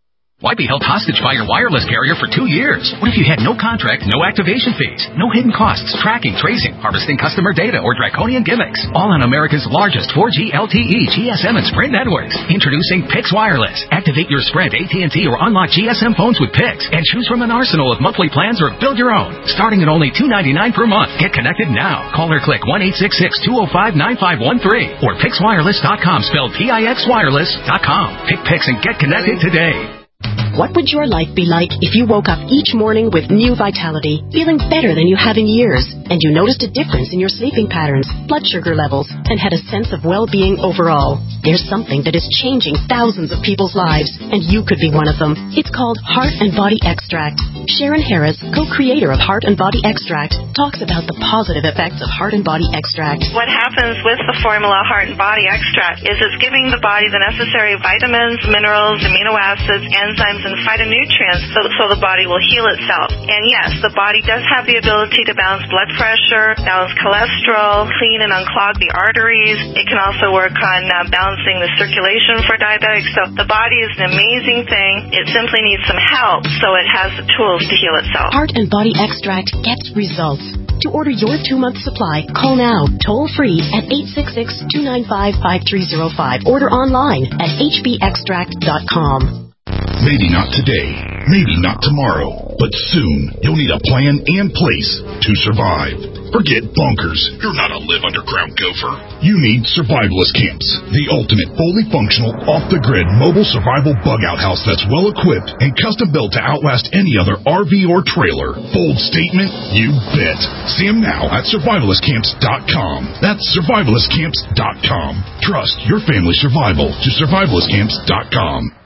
Why be held hostage by your wireless carrier for 2 years? What if you had no contract, no activation fees, no hidden costs, tracking, tracing, harvesting customer data, or draconian gimmicks? All on America's largest 4G LTE, GSM, and Sprint networks. Introducing Pix Wireless. Activate your Sprint, AT&T, or unlock GSM phones with Pix, and choose from an arsenal of monthly plans or build your own. Starting at only $2.99 per month. Get connected now. Call or click 1-866-205-9513 or PixWireless.com, spelled PIXWireless.com. Pick Pix and get connected today. What would your life be like if you woke up each morning with new vitality, feeling better than you have in years, and you noticed a difference in your sleeping patterns, blood sugar levels, and had a sense of well-being overall? There's something that is changing thousands of people's lives, and you could be one of them. It's called Heart and Body Extract. Sharon Harris, co-creator of Heart and Body Extract, talks about the positive effects of Heart and Body Extract. What happens with the formula Heart and Body Extract is it's giving the body the necessary vitamins, minerals, amino acids, enzymes, and phytonutrients so the body will heal itself. And yes, the body does have the ability to balance blood pressure, balance cholesterol, clean and unclog the arteries. It can also work on balancing the circulation for diabetics. So the body is an amazing thing. It simply needs some help so it has the tools to heal itself. Heart and Body Extract gets results. To order your 2-month supply, call now, toll-free at 866-295-5305. Order online at hbextract.com. Maybe not today, maybe not tomorrow, but soon you'll need a plan and place to survive. Forget bunkers. You're not a live underground gopher. You need survivalist camps, the ultimate fully functional, off-the-grid mobile survival bug-out house that's well-equipped and custom-built to outlast any other RV or trailer. Bold statement? You bet. See them now at survivalistcamps.com. That's survivalistcamps.com. Trust your family's survival to survivalistcamps.com.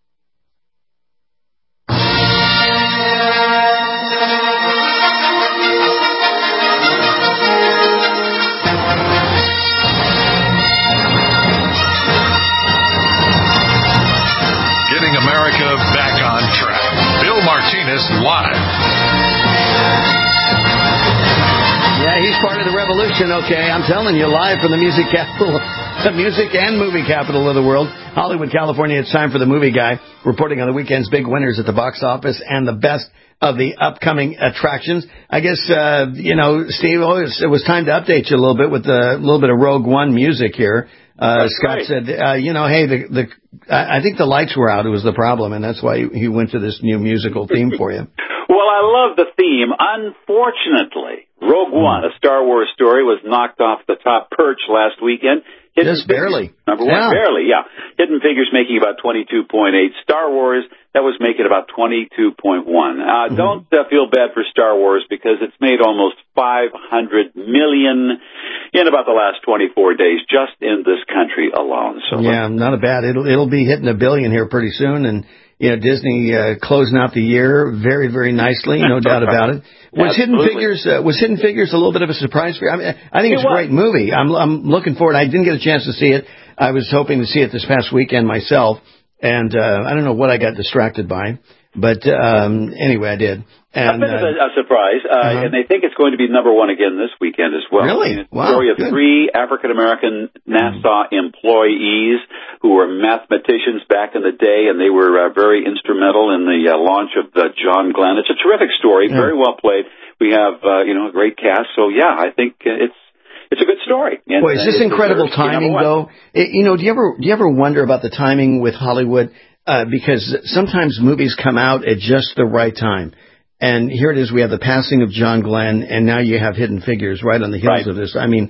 Live. Yeah, he's part of the revolution, okay? I'm telling you, live from the music capital, the music and movie capital of the world, Hollywood, California. It's time for the movie guy, reporting on the weekend's big winners at the box office and the best of the upcoming attractions. I guess, Steve, it was time to update you a little bit with a little bit of Rogue One music here. Scott said, hey, I think the lights were out. It was the problem, and that's why he went to this new musical theme for you. Well, I love the theme. Unfortunately, Rogue One, a Star Wars story, was knocked off the top perch last weekend. Just barely. Number one, barely, yeah. Hidden Figures making about 22.8. Star Wars, that was making about 22.1. Don't feel bad for Star Wars because it's made almost $500 million in about the last 24 days just in this country alone. So yeah, not a bad. It'll be hitting $1 billion here pretty soon, and Disney closing out the year very, very nicely, no doubt about it. Was Hidden Figures a little bit of a surprise for you? I mean, I think it's a great movie. I'm looking forward. I didn't get a chance to see it. I was hoping to see it this past weekend myself, and I don't know what I got distracted by, but anyway, I did. And, a bit of a surprise, and they think it's going to be number one again this weekend as well. Really? It's a story of 3 African-American NASA employees who were mathematicians back in the day, and they were very instrumental in the launch of John Glenn. It's a terrific story, very well played. We have, a great cast, so yeah, I think it's a good story. And, boy, is this incredible timing, though? Do you ever wonder about the timing with Hollywood? Because sometimes movies come out at just the right time. And here it is, we have the passing of John Glenn, and now you have Hidden Figures right on the heels of this. I mean,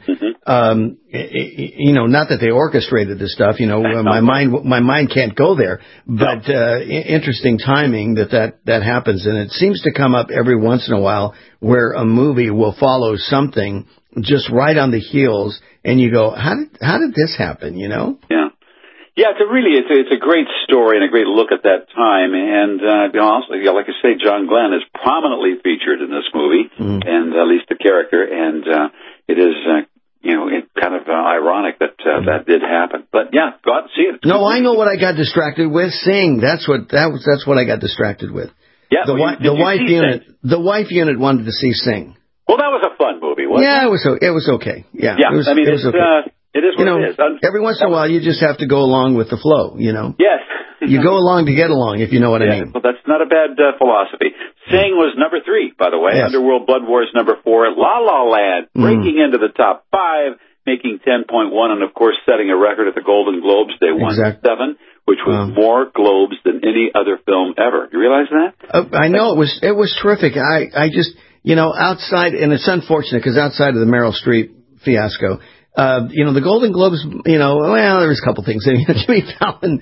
not that they orchestrated this stuff, my mind can't go there, but interesting timing that happens. And it seems to come up every once in a while where a movie will follow something just right on the heels, and you go, how did this happen, Yeah. Yeah, it's a great story and a great look at that time. And, also, like I say, John Glenn is prominently featured in this movie, and at least the character. And, it is, kind of ironic that did happen. But yeah, go out and see it. No, I know what I got distracted with. Sing. That's what I got distracted with. Yeah. The wife unit wanted to see Sing. Well, that was a fun movie, wasn't it? Yeah, it was okay. Yeah. Yeah. It was okay. It is what it is. Every once in a while, you just have to go along with the flow, Yes. You go along to get along, if you know what I mean. Well, that's not a bad philosophy. Sing was number 3, by the way. Yes. Underworld Blood Wars number 4. La La Land breaking into the top 5, making 10.1, and of course setting a record at the Golden Globes. They won 7, which was more Globes than any other film ever. You realize that? I know it was terrific. I just outside, and it's unfortunate because outside of the Meryl Streep fiasco. The Golden Globes, there was a couple things. Jimmy Fallon,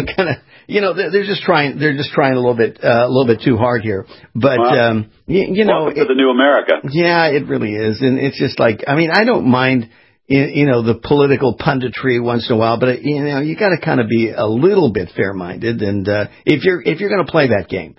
they're just trying a little bit too hard here. But, welcome to the new America. Yeah, it really is. And it's just like, I don't mind, the political punditry once in a while, but, you got to kind of be a little bit fair-minded. And, if you're going to play that game.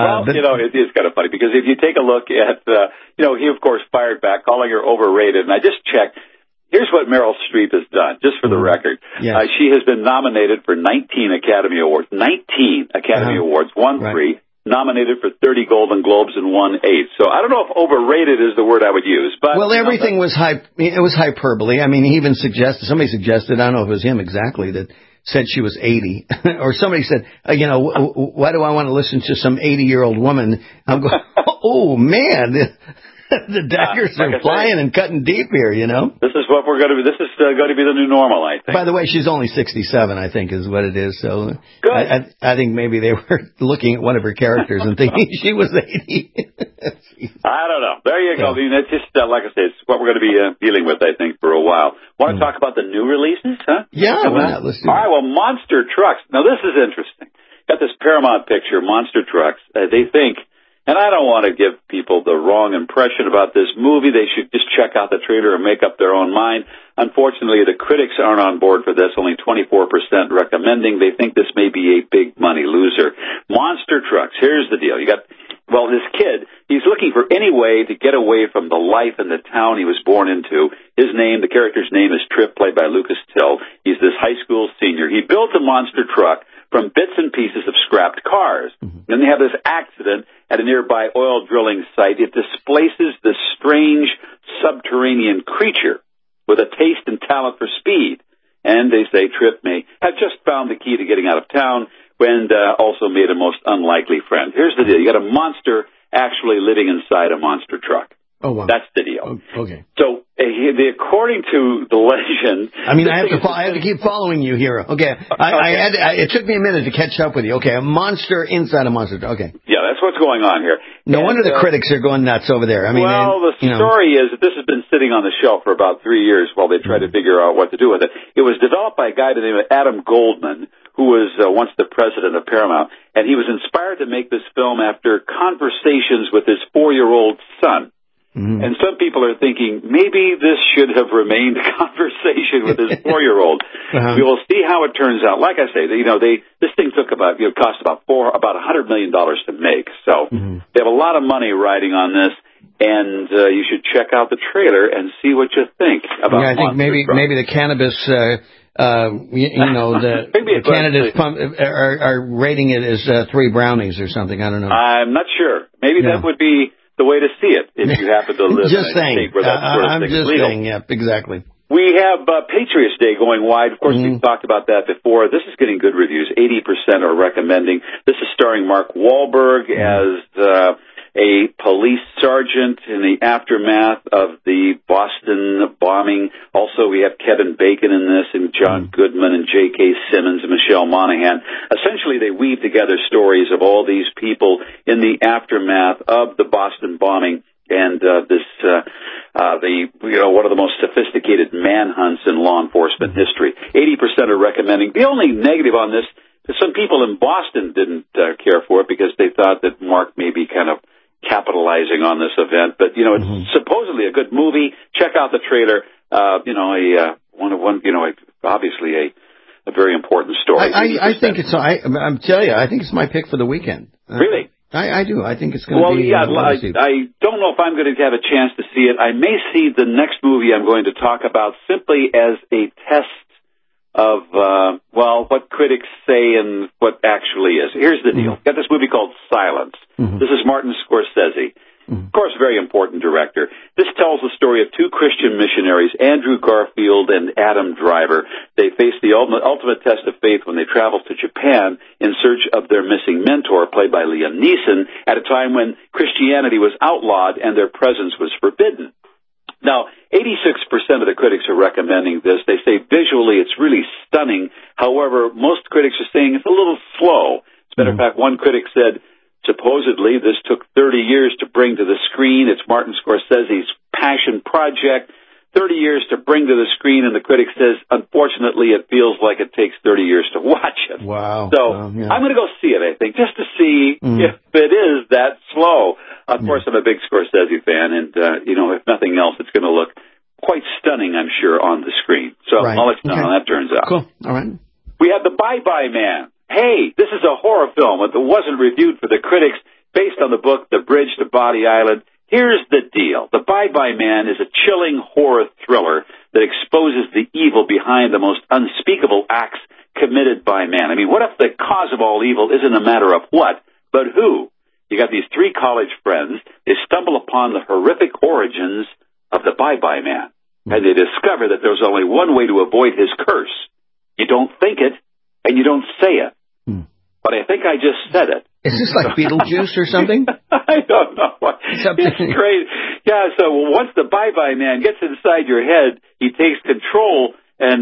It is kind of funny because if you take a look at, he of course fired back, calling her overrated. And I just checked. Here's what Meryl Streep has done, just for the record. Yes. She has been nominated for 19 Academy Awards. 19 Academy Awards, won 3, nominated for 30 Golden Globes and won 8. So I don't know if overrated is the word I would use. But everything was it was hyperbole. He even somebody suggested, I don't know if it was him exactly, that said she was 80. Or somebody said, why do I want to listen to some 80-year-old woman? I'm going, oh, man. The daggers are flying and cutting deep here, This is what we're going to be. This is going to be the new normal, I think. By the way, she's only 67, I think, is what it is. So good. I think maybe they were looking at one of her characters and thinking she was 80. I don't know. There you go. It's just, like I said, it's what we're going to be dealing with, I think, for a while. Want to talk about the new releases, huh? Yeah, let's do it. All right, well, Monster Trucks. Now, this is interesting. Got this Paramount picture, Monster Trucks. They think... And I don't want to give people the wrong impression about this movie. They should just check out the trailer and make up their own mind. Unfortunately, the critics aren't on board for this, only 24% recommending. They think this may be a big money loser. Monster Trucks, here's the deal. This kid, he's looking for any way to get away from the life and the town he was born into. The character's name is Trip, played by Lucas Till. He's this high school senior. He built a monster truck from bits and pieces of scrapped cars. Then they have this accident at a nearby oil drilling site. It displaces this strange subterranean creature with a taste and talent for speed. And they say Trip may have just found the key to getting out of town and also made a most unlikely friend. Here's the deal. You got a monster actually living inside a monster truck. Oh, wow. That's the deal. Okay. So, according to the legend... I have to keep following you here. Okay. It took me a minute to catch up with you. Okay, a monster inside a monster. Okay. Yeah, that's what's going on here. No wonder the critics are going nuts over there. The story is that this has been sitting on the shelf for about 3 years while they try to figure out what to do with it. It was developed by a guy by the name of Adam Goldman, who was once the president of Paramount, and he was inspired to make this film after conversations with his 4-year-old son. And some people are thinking maybe this should have remained a conversation with his 4-year-old. We will see how it turns out. Like I say, this thing took cost about $100 million to make. So they have a lot of money riding on this, and you should check out the trailer and see what you think about. I think maybe the cannabis. The candidates are rating it as 3 brownies or something. I don't know. I'm not sure. Maybe that would be the way to see it if you happen to live in a state where that sort of thing is legal. Yeah, exactly. We have Patriots Day going wide. Of course, we've talked about that before. This is getting good reviews. 80% are recommending. This is starring Mark Wahlberg as a police sergeant in the aftermath of the Boston bombing. Also, we have Kevin Bacon in this, and John Goodman, and J.K. Simmons, and Michelle Monaghan. Essentially, they weave together stories of all these people in the aftermath of the Boston bombing. And one of the most sophisticated manhunts in law enforcement history. 80% are recommending. The only negative on this is some people in Boston didn't care for it because they thought that Mark may be kind of capitalizing on this event. But it's supposedly a good movie. Check out the trailer. Obviously a very important story. I think it's. I'm telling you, I think it's my pick for the weekend. Really? I do. I think it's going to be... I don't know if I'm going to have a chance to see it. I may see the next movie I'm going to talk about simply as a test of, what critics say and what actually is. Here's the deal. Got this movie called Silence. This is Martin Scorsese. Of course, very important director. This tells the story of two Christian missionaries, Andrew Garfield and Adam Driver. They face the ultimate test of faith when they travel to Japan in search of their missing mentor, played by Liam Neeson, at a time when Christianity was outlawed and their presence was forbidden. Now, 86% of the critics are recommending this. They say visually it's really stunning. However, most critics are saying it's a little slow. As a matter of fact, one critic said, supposedly, this took 30 years to bring to the screen. It's Martin Scorsese's passion project. 30 years to bring to the screen, and the critic says, unfortunately, it feels like it takes 30 years to watch it. Wow. So I'm going to go see it, I think, just to see if it is that slow. Of course, I'm a big Scorsese fan, and, if nothing else, it's going to look quite stunning, I'm sure, on the screen. So I'll let you know how that turns out. Cool. All right. We have The Bye-Bye Man. Hey, this is a horror film that wasn't reviewed for the critics based on the book The Bridge to Body Island. Here's the deal. The Bye-Bye Man is a chilling horror thriller that exposes the evil behind the most unspeakable acts committed by man. I mean, what if the cause of all evil isn't a matter of what, but who? You got these three college friends. They stumble upon the horrific origins of the Bye-Bye Man, and they discover that there's only one way to avoid his curse. You don't think it, and you don't say it. But I think I just said it. Is this like Beetlejuice or something? I don't know. It's great. Yeah, so once the Bye-Bye Man gets inside your head, he takes control, and,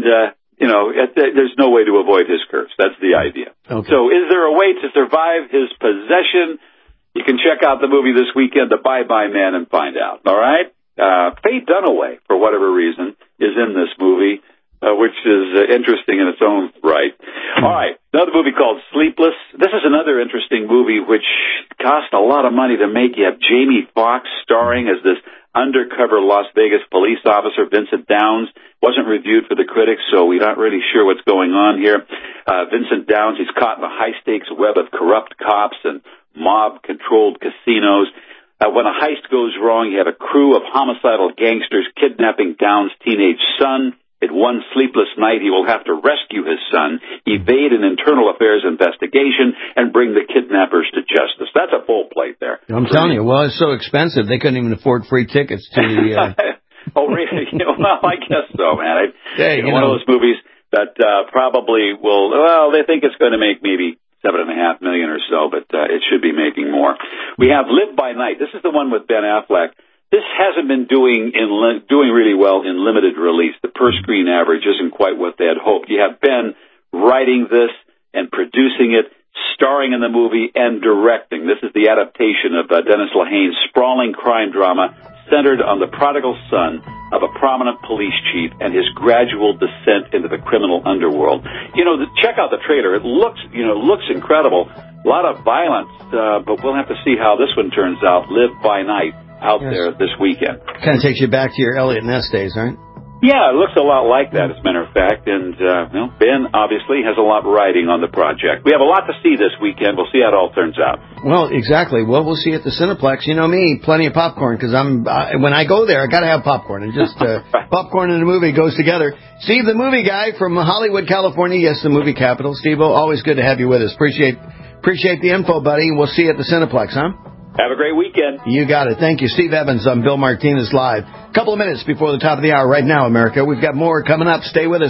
there's no way to avoid his curse. That's the idea. Okay. So is there a way to survive his possession? You can check out the movie this weekend, The Bye-Bye Man, and find out. All right? Faye Dunaway, for whatever reason, is in this movie, which is interesting in its own right. All right, another movie called Sleepless. This is another interesting movie which cost a lot of money to make. You have Jamie Foxx starring as this undercover Las Vegas police officer, Vincent Downs. Wasn't reviewed for the critics, so we're not really sure what's going on here. Vincent Downs, he's caught in a high-stakes web of corrupt cops and mob-controlled casinos. When a heist goes wrong, you have a crew of homicidal gangsters kidnapping Downs' teenage son. In one sleepless night, he will have to rescue his son, evade an internal affairs investigation, and bring the kidnappers to justice. That's a full plate there. I'm telling you, well, it's so expensive, they couldn't even afford free tickets to the... Oh, really? Well, I guess so, man. One of those movies that probably will, they think it's going to make maybe $7.5 million or so, but it should be making more. We have Live by Night. This is the one with Ben Affleck. This hasn't been doing really well in limited release. The per-screen average isn't quite what they had hoped. You have Ben writing this and producing it, starring in the movie, and directing. This is the adaptation of Dennis Lehane's sprawling crime drama centered on the prodigal son of a prominent police chief and his gradual descent into the criminal underworld. Check out the trailer. It looks incredible. A lot of violence, but we'll have to see how this one turns out. Live by Night. Out there this weekend. Kind of takes you back to your Elliot Ness days, right? Yeah, it looks a lot like that, as a matter of fact. And, Ben obviously has a lot riding on the project. We have a lot to see this weekend. We'll see how it all turns out. Well, exactly. Well, we'll see at the Cineplex. You know me, plenty of popcorn, because when I go there, I got to have popcorn. And just popcorn and the movie goes together. Steve, the movie guy from Hollywood, California. Yes, the movie capital. Steve-O, always good to have you with us. Appreciate the info, buddy. We'll see you at the Cineplex, huh? Have a great weekend. You got it. Thank you. Steve Evans on Bill Martinez Live. A couple of minutes before the top of the hour right now, America. We've got more coming up. Stay with us.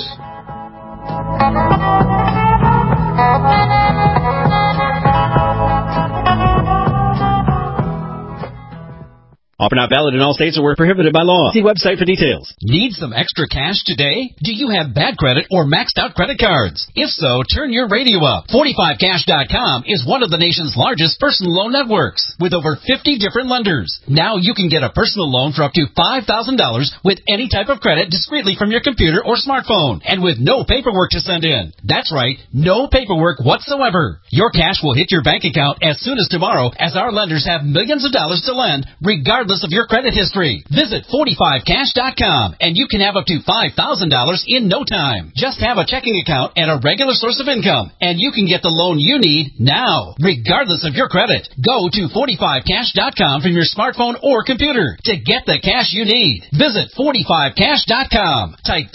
Offer not valid in all states or where prohibited by law. See website for details. Need some extra cash today? Do you have bad credit or maxed out credit cards? If so, turn your radio up. 45cash.com is one of the nation's largest personal loan networks with over 50 different lenders. Now you can get a personal loan for up to $5,000 with any type of credit discreetly from your computer or smartphone and with no paperwork to send in. That's right, no paperwork whatsoever. Your cash will hit your bank account as soon as tomorrow, as our lenders have millions of dollars to lend regardless of your credit history. Visit 45cash.com and you can have up to $5,000 in no time. Just have a checking account and a regular source of income and you can get the loan you need now, regardless of your credit. Go to 45cash.com from your smartphone or computer to get the cash you need. Visit 45cash.com. Type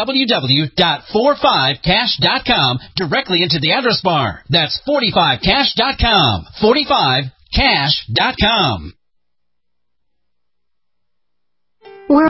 www.45cash.com directly into the address bar. That's 45cash.com. 45cash.com.